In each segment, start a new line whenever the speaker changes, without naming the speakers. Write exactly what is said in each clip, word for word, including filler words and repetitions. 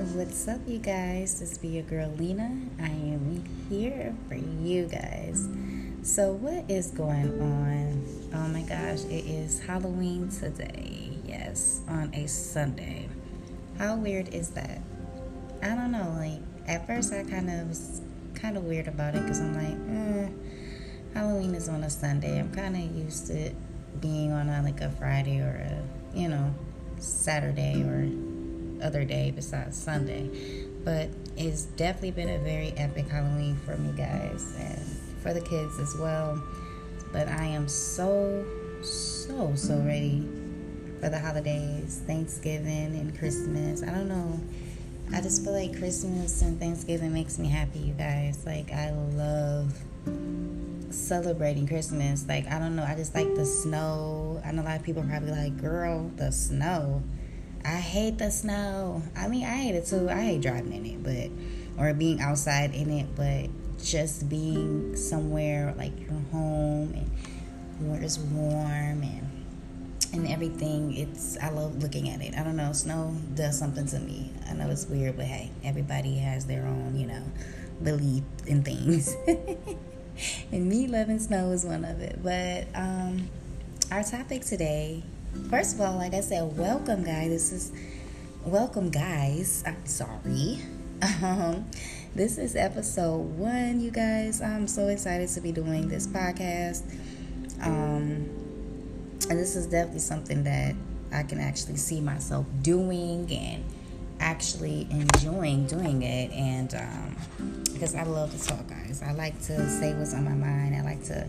What's up, you guys? This be your girl Lena. I am here for you guys. So, what is going on? Oh my gosh, it is Halloween today. Yes, on a Sunday. How weird is that? I don't know. Like, at first, I kind of was kind of weird about it because I'm like, eh, Halloween is on a Sunday. I'm kind of used to it being on a, like a Friday or a, you know, Saturday or other day besides Sunday. But it's definitely been a very epic Halloween for me, guys, and for the kids as well. But I am so, so, so ready for the holidays, Thanksgiving and Christmas. I don't know. I just feel like Christmas and Thanksgiving makes me happy, you guys. Like, I love celebrating Christmas. Like, I don't know. I just like the snow. I know a lot of people are probably like, girl, the snow. I hate the snow. I mean, I hate it too. I hate driving in it, but or being outside in it, but just being somewhere like your home and where it's warm and and everything. It's I love looking at it. I don't know. Snow does something to me. I know it's weird, but hey, everybody has their own, you know, belief in things. And me loving snow is one of it. But um, our topic today. First of all, like I said, welcome, guys. This is welcome, guys. I'm sorry. Um, this is episode one, you guys. I'm so excited to be doing this podcast. Um, and this is definitely something that I can actually see myself doing and actually enjoying doing it. And um, because I love to talk, guys. I like to say what's on my mind. I like to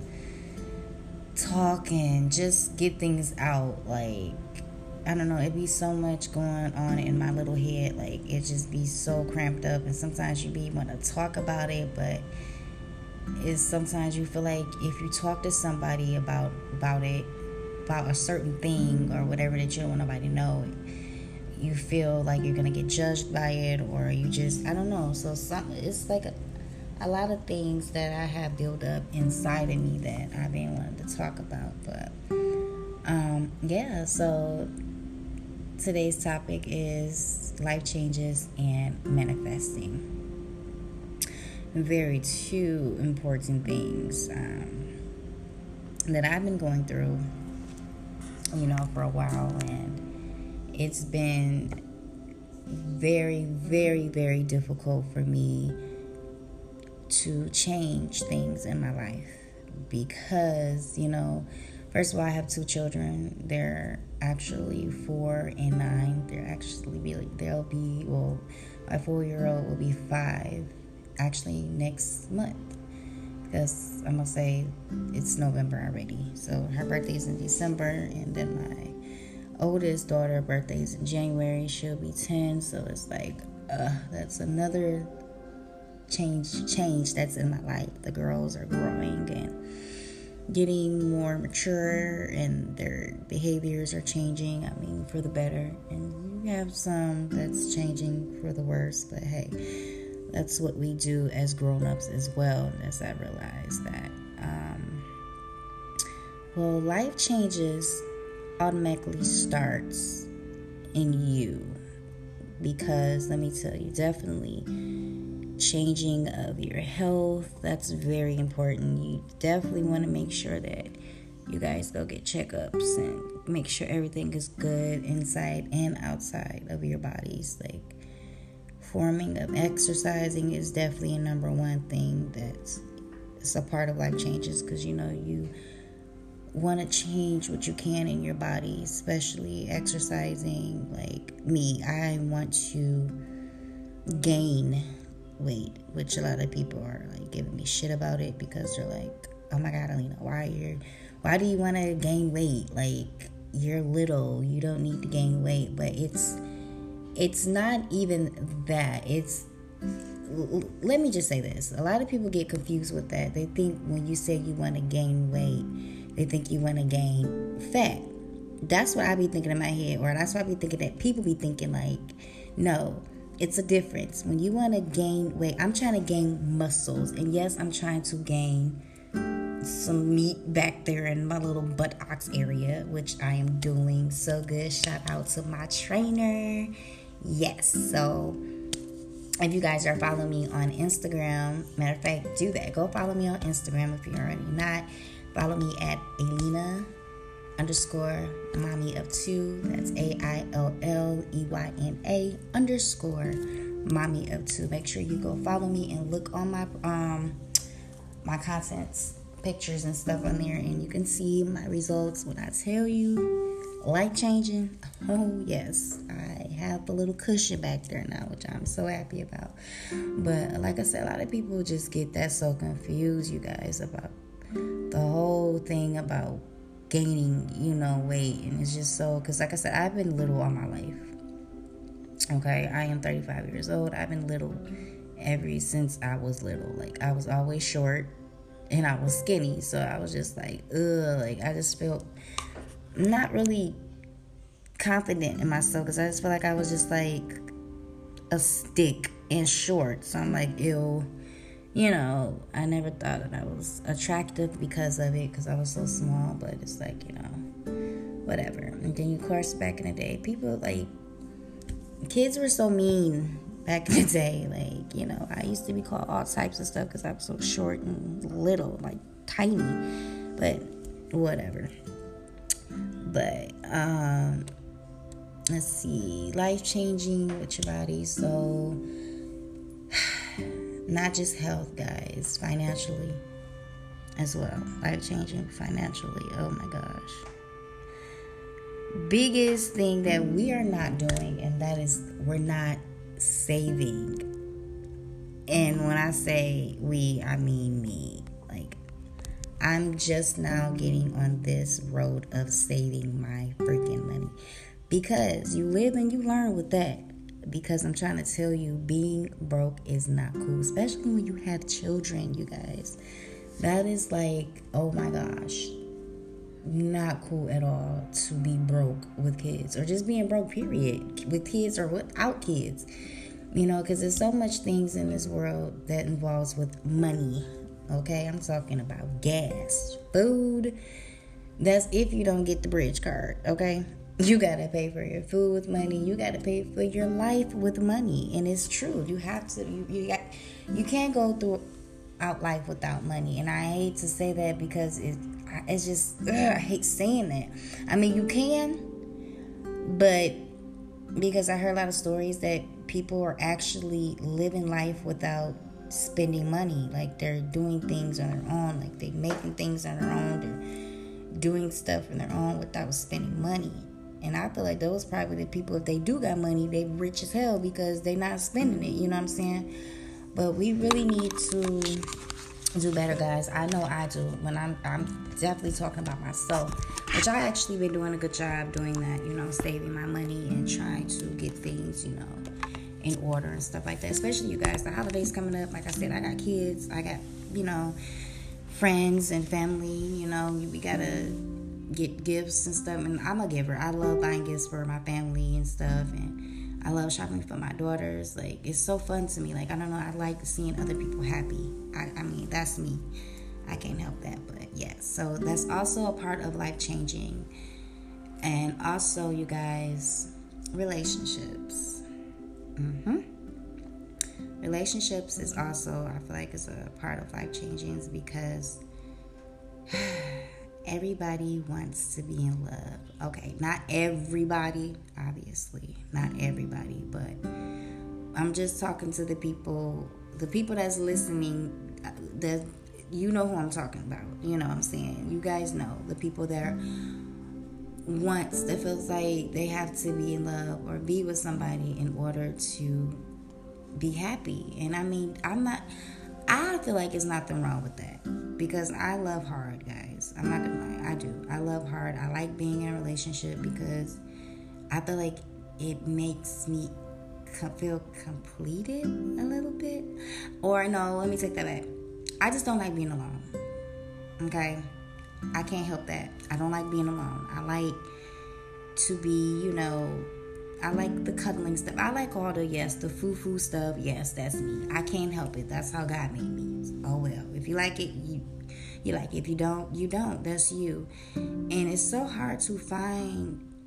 talk and just get things out. Like, I don't know, it'd be so much going on in my little head. Like, it just be so cramped up, and sometimes you be want to talk about it, but it's sometimes you feel like if you talk to somebody about about it, about a certain thing or whatever that you don't want nobody to know, you feel like you're gonna get judged by it, or you just, I don't know. So some, it's like a a lot of things that I have built up inside of me that I've been wanting to talk about. But um, yeah, so today's topic is life changes and manifesting. Very two important things um, that I've been going through, you know, for a while, and it's been very, very, very difficult for me to change things in my life because, you know, first of all, I have two children. They're actually four and nine. They're actually be they'll be well, my four-year-old will be five actually next month because I'm gonna say it's November already. So her birthday's in December, and then my oldest daughter birthday's in January. She'll be ten. So it's like, uh, that's another change change that's in my life. The girls are growing and getting more mature, and their behaviors are changing, I mean, for the better, and you have some that's changing for the worse, but hey, that's what we do as grown-ups as well. As I realize that um well, life changes automatically starts in you, because let me tell you, definitely changing of your health, that's very important. You definitely want to make sure that you guys go get checkups and make sure everything is good inside and outside of your bodies. Like, forming of exercising is definitely a number one thing that's it's a part of life changes, because you know you want to change what you can in your body, especially exercising. Like me, I want to gain weight, which a lot of people are like giving me shit about it, because they're like, oh my god, Alina, why you why do you want to gain weight? Like, you're little, you don't need to gain weight. But it's it's not even that. It's let me just say this, a lot of people get confused with that. They think when you say you want to gain weight, they think you want to gain fat. That's what I be thinking in my head, or that's what I be thinking that people be thinking. Like, no, it's a difference. When you want to gain weight, I'm trying to gain muscles. And yes, I'm trying to gain some meat back there in my little buttocks area, which I am doing so good. Shout out to my trainer. Yes, so If you guys are following me on Instagram, matter of fact, do that. Go follow me on Instagram if you're already not. Follow me at Aileyna underscore mommy of two. That's A I L L E Y N A underscore mommy of two. Make sure you go follow me and look on my um my contents, pictures and stuff on there, and you can see my results when I tell you life changing. Oh yes, I have a little cushion back there now, which I'm so happy about. But like I said, a lot of people just get that so confused, you guys, about the whole thing about gaining, you know, weight. And it's just so, because like I said, I've been little all my life. Okay, I am thirty-five years old. I've been little ever since I was little. Like, I was always short and I was skinny, so I was just like, ugh, like I just felt not really confident in myself, because I just felt like I was just like a stick and short. So I'm like, ew, you know, I never thought that I was attractive because of it, because I was so small. But it's like, you know, whatever. And then, of course, back in the day, people, like, kids were so mean back in the day. Like, you know, I used to be called all types of stuff because I was so short and little, like tiny. But whatever. But um let's see, life changing with your body. So not just health, guys, financially as well. Life changing financially. Oh my gosh. Biggest thing that we are not doing, and that is we're not saving. And when I say we, I mean me. Like, I'm just now getting on this road of saving my freaking money, because you live and you learn with that. Because I'm trying to tell you, being broke is not cool, especially when you have children, you guys. That is like, oh my gosh, not cool at all to be broke with kids, or just being broke, period, with kids or without kids. You know, because there's so much things in this world that involves with money. Okay, I'm talking about gas, food. That's if you don't get the bridge card. Okay, you gotta pay for your food with money. You gotta pay for your life with money, and it's true. You have to. You you got. You can't go throughout life without money. And I hate to say that, because it it's just ugh, I hate saying that. I mean, you can, but because I heard a lot of stories that people are actually living life without spending money. Like, they're doing things on their own, like they're making things on their own, they're doing stuff on their own without spending money. And I feel like those probably the people, if they do got money, they rich as hell because they not spending it, you know what I'm saying? But we really need to do better, guys. I know I do. When I'm I'm definitely talking about myself, which I actually been doing a good job doing that, you know, saving my money and trying to get things, you know, in order and stuff like that. Especially you guys, the holidays coming up. Like I said, I got kids, I got, you know, friends and family. You know, we gotta get gifts and stuff. And I'm a giver. I love buying gifts for my family and stuff, and I love shopping for my daughters. Like, it's so fun to me. Like, I don't know, I like seeing other people happy. I, I mean, that's me. I can't help that. But yes, so that's also a part of life changing. And also, you guys, relationships. Mm-hmm. Relationships is also, I feel like, it's a part of life changing, because everybody wants to be in love. Okay, not everybody, obviously, not everybody, but I'm just talking to the people, the people that's listening, that you know who I'm talking about. You know what I'm saying? You guys know the people that wants, that feels like they have to be in love or be with somebody in order to be happy. And I mean, I'm not, I feel like there's nothing wrong with that, because I love hard, guys. I'm not gonna lie, I do. I love hard. I like being in a relationship because I feel like it makes me feel completed a little bit. Or no, let me take that back. I just don't like being alone. Okay? I can't help that. I don't like being alone. I like to be, you know, I like the cuddling stuff. I like all the, yes, the foo-foo stuff. Yes, that's me. I can't help it. That's how God made me. Oh, well. If you like it, you you like it. If you don't, you don't. That's you. And it's so hard to find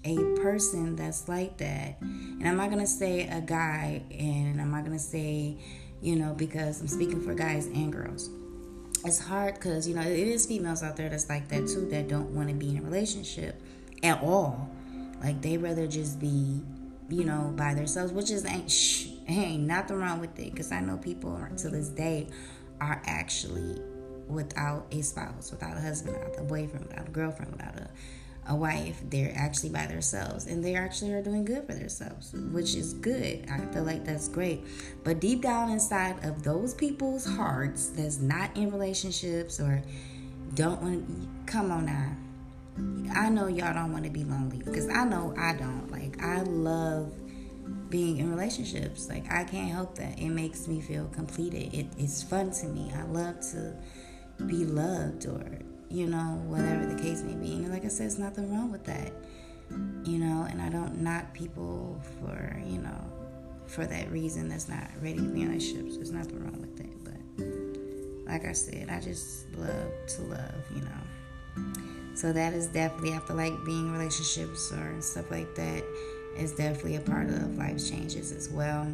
a person that's like that, and I'm not going to say a guy, and I'm not going to say, you know, because I'm speaking for guys and girls. It's hard because, you know, it is females out there that's like that too, that don't want to be in a relationship at all. Like, they rather just be, you know, by themselves, which is ain't, shh, ain't nothing wrong with it. Because I know people to this day are actually without a spouse, without a husband, without a boyfriend, without a girlfriend, without a, a wife. They're actually by themselves, and they actually are doing good for themselves, which is good. I feel like that's great. But deep down inside of those people's hearts that's not in relationships or don't want, come on now. I know y'all don't want to be lonely, because I know I don't. Like, I love being in relationships. Like, I can't help that. It makes me feel completed. It, it's fun to me. I love to be loved, or, you know, whatever the case may be. And like I said, there's nothing wrong with that, you know, and I don't knock people for, you know, for that reason that's not ready to be in relationships. There's nothing wrong with it. But like I said, I just love to love, you know. So that is definitely, I feel like being in relationships or stuff like that is definitely a part of life's changes as well.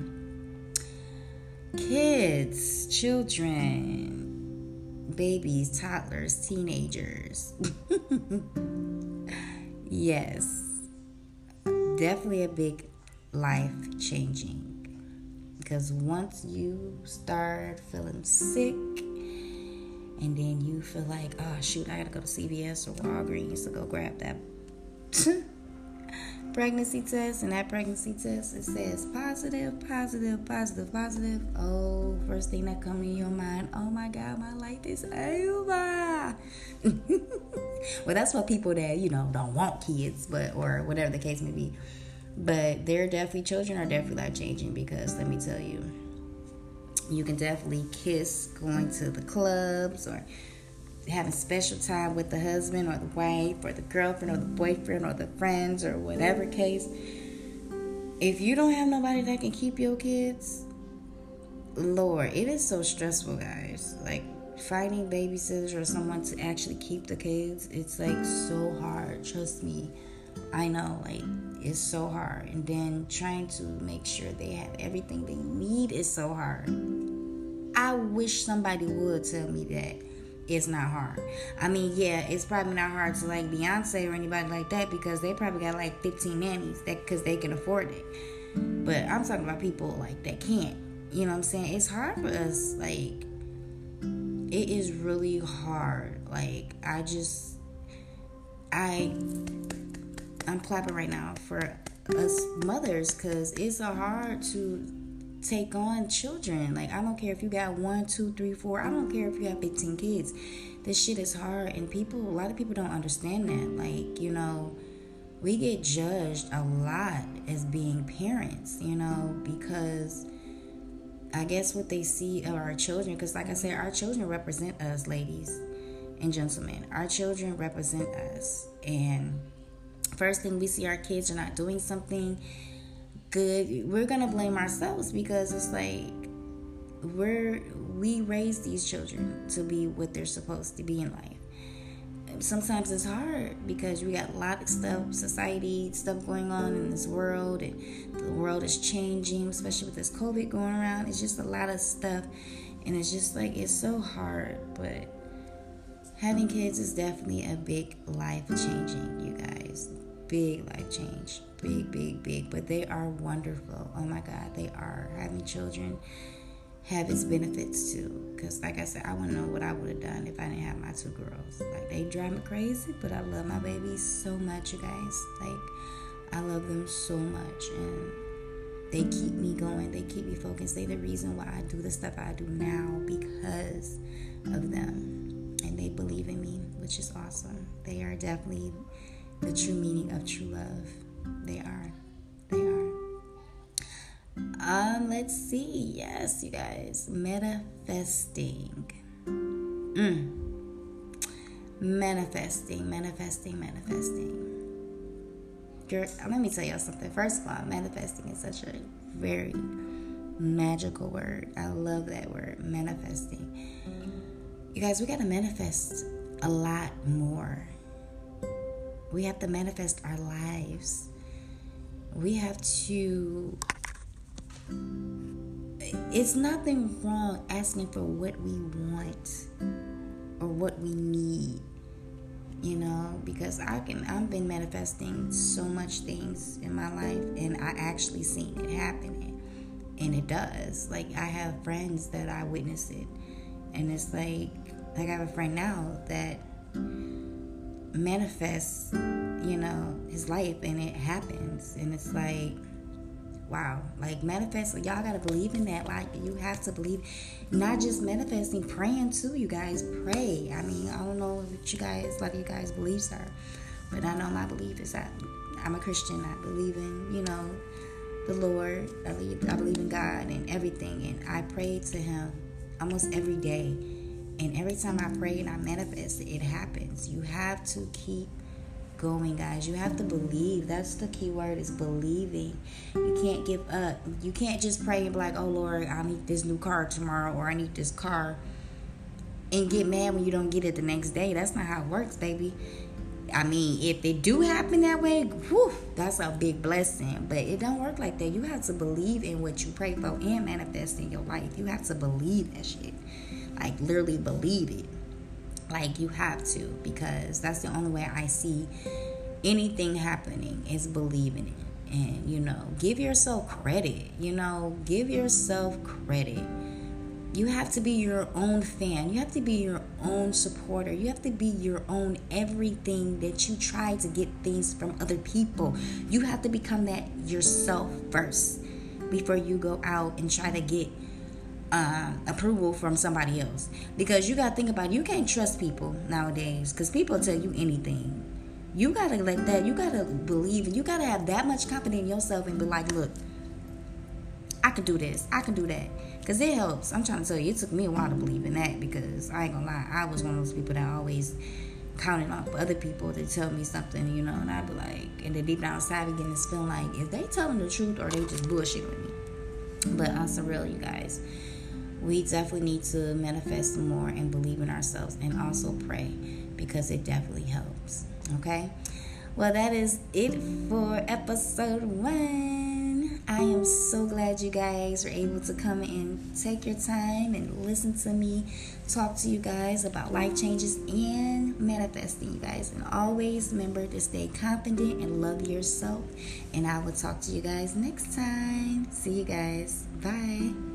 Kids, children, babies, toddlers, teenagers. Yes, definitely a big life changing. Because once you start feeling sick, and then you feel like, oh, shoot, I got to go to C V S or Walgreens to go grab that pregnancy test. And that pregnancy test, it says positive, positive, positive, positive. Oh, first thing that comes in your mind, oh, my God, my life is over. Well, that's for people that, you know, don't want kids, but or whatever the case may be. But they're definitely, children are definitely life-changing, because let me tell you, you can definitely kiss going to the clubs or having special time with the husband or the wife or the girlfriend or the boyfriend or the friends or whatever case. If you don't have nobody that can keep your kids, Lord, it is so stressful, guys. Like, finding babysitters or someone to actually keep the kids, it's like so hard. Trust me. I know, like, it's so hard. And then trying to make sure they have everything they need is so hard. I wish somebody would tell me that it's not hard. I mean, yeah, it's probably not hard to like Beyonce or anybody like that, because they probably got like fifteen nannies that because they can afford it. But I'm talking about people like that can't. You know what I'm saying? It's hard for us. Like, it is really hard. Like, I just, I, I'm clapping right now for us mothers, because it's so hard to take on children. Like, I don't care if you got one, two, three, four. I don't care if you have fifteen kids. This shit is hard, and people, a lot of people don't understand that. Like, you know, we get judged a lot as being parents, you know, because I guess what they see of our children, because like I said, our children represent us, ladies and gentlemen. Our children represent us, and first thing we see our kids are not doing something good, we're gonna blame ourselves, because it's like we're we raise these children to be what they're supposed to be in life. Sometimes it's hard because we got a lot of stuff, society stuff going on in this world, and the world is changing, especially with this COVID going around. It's just a lot of stuff, and it's just like, it's so hard. But having kids is definitely a big life changing, you guys. Big life change. Big, big, big. But they are wonderful. Oh my God, they are. Having children have its benefits too. Because like I said, I want to know what I would have done if I didn't have my two girls. Like, they drive me crazy, but I love my babies so much, you guys. Like, I love them so much, and they keep me going. They keep me focused. They're the reason why I do the stuff I do now, because of them. And they believe in me, which is awesome. They are definitely the true meaning of true love. They are. They are. Um, let's see. Yes, you guys. Manifesting. Mm. Manifesting, manifesting, manifesting. Girl, let me tell y'all something. First of all, manifesting is such a very magical word. I love that word, manifesting. You guys, we gotta manifest a lot more. We have to manifest our lives. We have to... It's nothing wrong asking for what we want or what we need, you know, because I can, I've been manifesting so much things in my life, and I actually seen it happening, and it does. Like, I have friends that I witness it, and it's like, like I have a friend now that manifests, you know, his life, and it happens, and it's like, wow, like manifest, y'all gotta believe in that. Like, you have to believe, not just manifesting, praying too, you guys. Pray. I mean, I don't know what you guys, a lot of you guys' beliefs are, but I know my belief is that I'm a Christian. I believe in, you know, the Lord. I believe, I believe in God and everything, and I pray to Him almost every day. And every time I pray and I manifest, it happens. You have to keep going, guys. You have to believe. That's the key word, is believing. You can't give up. You can't just pray and be like, oh Lord, I need this new car tomorrow, or I need this car, and get mad when you don't get it the next day. That's not how it works, baby. I mean, if it do happen that way, whew, that's a big blessing, but it don't work like that. You have to believe in what you pray for and manifest in your life. You have to believe that shit. Like, literally believe it. Like, you have to, because that's the only way I see anything happening, is believing it. And, you know, give yourself credit. You know, give yourself credit. You have to be your own fan. You have to be your own supporter. You have to be your own everything, that you try to get things from other people. You have to become that yourself first before you go out and try to get Uh, approval from somebody else. Because you gotta think about it, you can't trust people nowadays, because people tell you anything. You gotta let that, you gotta believe, you gotta have that much confidence in yourself and be like, look, I can do this, I can do that, because it helps. I'm trying to tell you, it took me a while to believe in that, because I ain't gonna lie, I was one of those people that always counted on other people to tell me something, you know, and I'd be like, and then deep down inside I get this feeling like, is they telling the truth or they just bullshitting with me? But on some real, you guys, we definitely need to manifest more and believe in ourselves, and also pray, because it definitely helps. Okay? Well, that is it for episode one. I am so glad you guys were able to come and take your time and listen to me talk to you guys about life changes and manifesting, you guys. And always remember to stay confident and love yourself. And I will talk to you guys next time. See you guys. Bye.